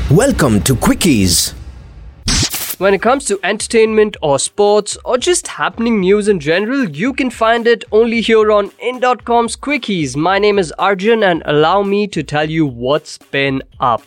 Welcome to Quickies. When it comes to entertainment or sports or just happening news in general, you can find it only here on in.com's Quickies. My name is Arjun and allow me to tell you what's been up.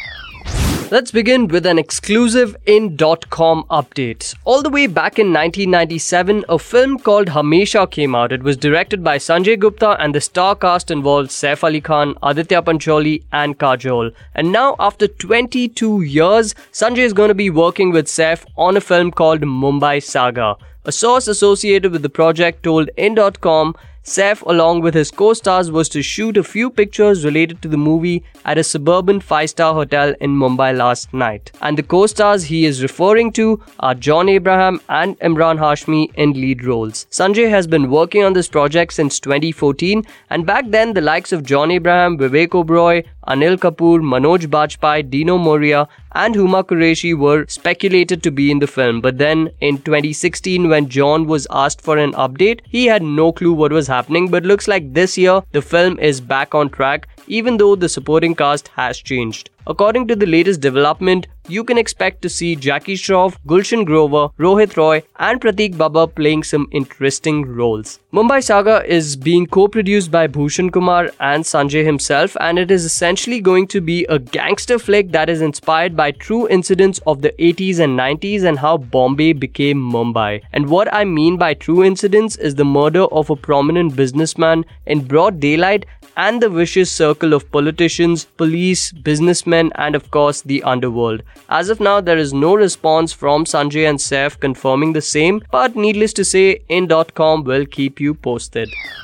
Let's begin with an exclusive in.com update. All the way back in 1997, a film called Hamesha came out. It was directed by Sanjay Gupta and the star cast involved Saif Ali Khan, Aditya Pancholi and Kajol. And now after 22 years, Sanjay is going to be working with Saif on a film called Mumbai Saga. A source associated with the project told in.com Saif, along with his co-stars, was to shoot a few pictures related to the movie at a suburban 5-star hotel in Mumbai last night. And the co-stars he is referring to are John Abraham and Imran Hashmi in lead roles. Sanjay has been working on this project since 2014, and back then the likes of John Abraham, Vivek Oberoi, Anil Kapoor, Manoj Bajpayee, Dino Moria and Huma Qureshi were speculated to be in the film. But then in 2016, when John was asked for an update, he had no clue what was happening. But looks like this year the film is back on track, even though the supporting cast has changed. According to the latest development, you can expect to see Jackie Shroff, Gulshan Grover, Rohit Roy and Prateek Babbar playing some interesting roles. Mumbai Saga is being co-produced by Bhushan Kumar and Sanjay himself, and it is essentially going to be a gangster flick that is inspired by true incidents of the 80s and 90s and how Bombay became Mumbai. And what I mean by true incidents is the murder of a prominent businessman in broad daylight and the vicious circle of politicians, police, businessmen and of course the underworld. As of now, there is no response from Sanjay and Saif confirming the same, but needless to say, in.com will keep you posted.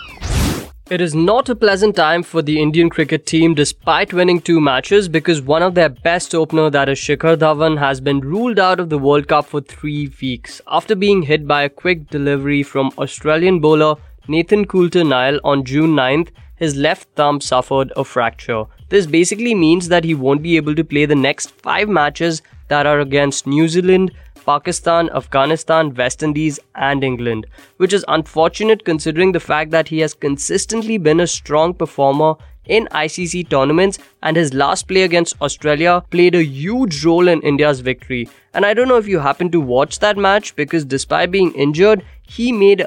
It is not a pleasant time for the Indian cricket team despite winning 2 matches, because one of their best opener, that is Shikhar Dhawan, has been ruled out of the World Cup for 3 weeks after being hit by a quick delivery from Australian bowler Nathan Coulter-Nile on June 9th. His left thumb suffered a fracture. This basically means that he won't be able to play the next 5 matches that are against New Zealand, Pakistan, Afghanistan, West Indies and England, which is unfortunate considering the fact that he has consistently been a strong performer in ICC tournaments, and his last play against Australia played a huge role in India's victory. And I don't know if you happened to watch that match, because despite being injured, he made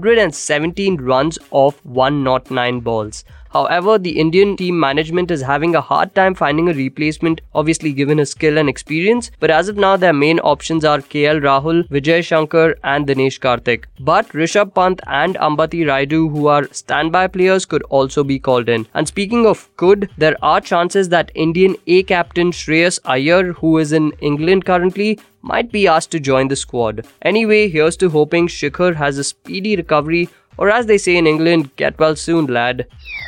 117 runs off 109 balls. However, the Indian team management is having a hard time finding a replacement, obviously given his skill and experience, but as of now their main options are KL Rahul, Vijay Shankar and Dinesh Karthik. But Rishabh Pant and Ambati Rayudu, who are standby players, could also be called in. And speaking of could, there are chances that Indian A captain Shreyas Iyer, who is in England currently, might be asked to join the squad. Anyway, here's to hoping Shikhar has a speedy recovery, or as they say in England, get well soon lad.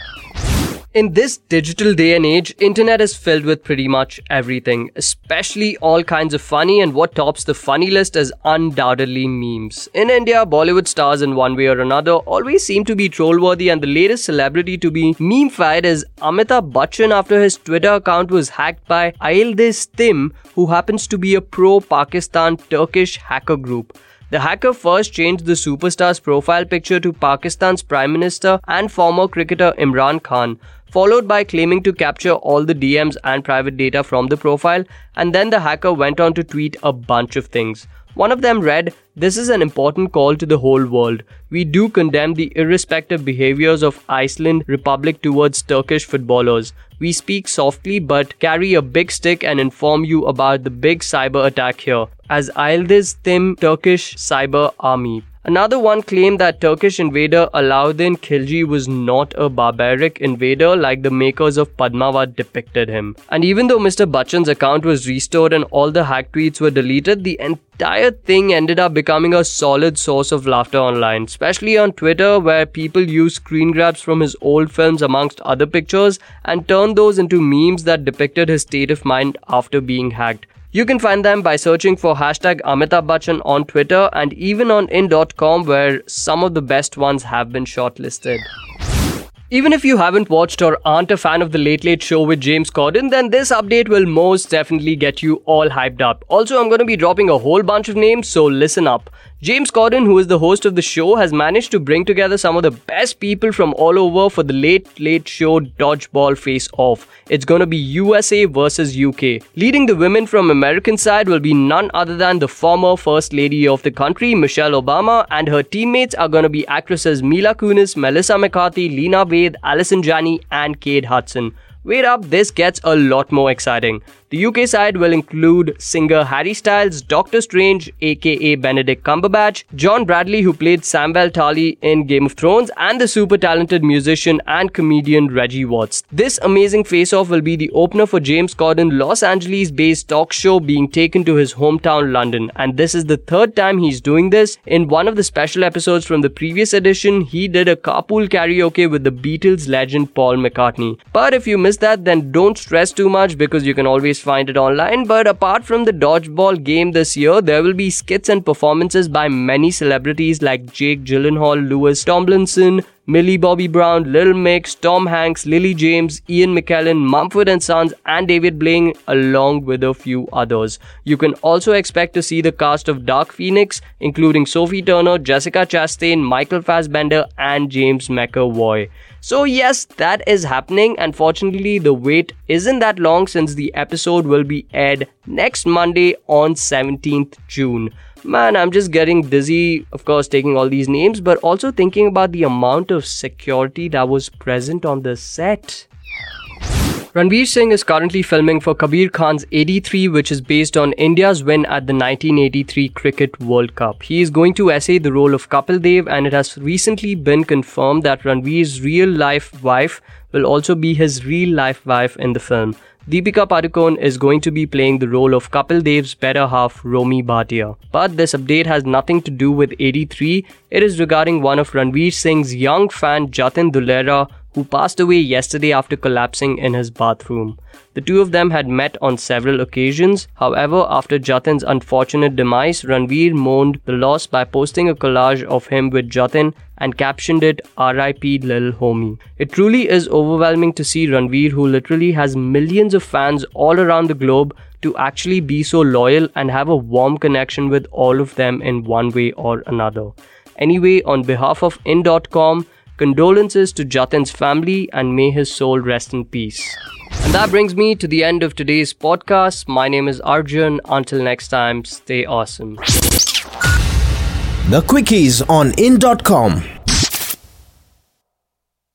In this digital day and age, internet is filled with pretty much everything, especially all kinds of funny, and what tops the funny list is undoubtedly memes. In India, Bollywood stars in one way or another always seem to be troll-worthy, and the latest celebrity to be meme-fied is Amitabh Bachchan after his Twitter account was hacked by Aildiz Tim, who happens to be a pro-Pakistan Turkish hacker group. The hacker first changed the superstar's profile picture to Pakistan's Prime Minister and former cricketer Imran Khan, followed by claiming to capture all the DMs and private data from the profile, and then the hacker went on to tweet a bunch of things. One of them read, "This is an important call to the whole world. We do condemn the irrespective behaviors of Iceland Republic towards Turkish footballers. We speak softly but carry a big stick and inform you about the big cyber attack here. As Aildiz Tim Turkish Cyber Army." Another one claimed that Turkish invader Alauddin Khilji was not a barbaric invader like the makers of Padmavat depicted him. And even though Mr. Bachchan's account was restored and all the hacked tweets were deleted, the entire thing ended up becoming a solid source of laughter online, especially on Twitter, where people use screen grabs from his old films amongst other pictures and turned those into memes that depicted his state of mind after being hacked. You can find them by searching for hashtag Amitabh Bachchan on Twitter and even on in.com, where some of the best ones have been shortlisted. Even if you haven't watched or aren't a fan of The Late Late Show with James Corden, then this update will most definitely get you all hyped up. Also, I'm going to be dropping a whole bunch of names, so listen up. James Corden, who is the host of the show, has managed to bring together some of the best people from all over for the Late Show Dodgeball Face-Off. It's gonna be USA versus UK. Leading the women from American side will be none other than the former First Lady of the country, Michelle Obama, and her teammates are gonna be actresses Mila Kunis, Melissa McCarthy, Lena Waithe, Alison Janney, and Kate Hudson. Wait up, this gets a lot more exciting. The UK side will include singer Harry Styles, Doctor Strange aka Benedict Cumberbatch, John Bradley who played Samwell Tarly in Game of Thrones, and the super talented musician and comedian Reggie Watts. This amazing face-off will be the opener for James Corden Los Angeles-based talk show being taken to his hometown London, and this is the third time he's doing this. In one of the special episodes from the previous edition, he did a carpool karaoke with the Beatles legend Paul McCartney. But if you missed that, then don't stress too much because you can always find it online. But apart from the dodgeball game this year, there will be skits and performances by many celebrities like Jake Gyllenhaal, Louis Tomlinson, Millie Bobby Brown, Lil Mix, Tom Hanks, Lily James, Ian McKellen, Mumford & Sons, and David Blaine, along with a few others. You can also expect to see the cast of Dark Phoenix, including Sophie Turner, Jessica Chastain, Michael Fassbender, and James McAvoy. So yes, that is happening. Unfortunately, the wait isn't that long since the episode will be aired next Monday on 17th June. Man, I'm just getting dizzy, of course, taking all these names, but also thinking about the amount of security that was present on the set. Ranveer Singh is currently filming for Kabir Khan's 83, which is based on India's win at the 1983 Cricket World Cup. He is going to essay the role of Kapil Dev, and it has recently been confirmed that Ranveer's real-life wife will also be his real-life wife in the film. Deepika Padukone is going to be playing the role of Kapil Dev's better half, Romi Bhatia. But this update has nothing to do with 83. It is regarding one of Ranveer Singh's young fan, Jatin Dulera, who passed away yesterday after collapsing in his bathroom. The two of them had met on several occasions. However, after Jatin's unfortunate demise, Ranveer mourned the loss by posting a collage of him with Jatin and captioned it "R.I.P. Lil Homie." It truly is overwhelming to see Ranveer, who literally has millions of fans all around the globe, to actually be so loyal and have a warm connection with all of them in one way or another. Anyway, on behalf of In.com, condolences to Jatin's family and may his soul rest in peace. And that brings me to the end of today's podcast. My name is Arjun. Until next time, stay awesome. The Quickies on In.com.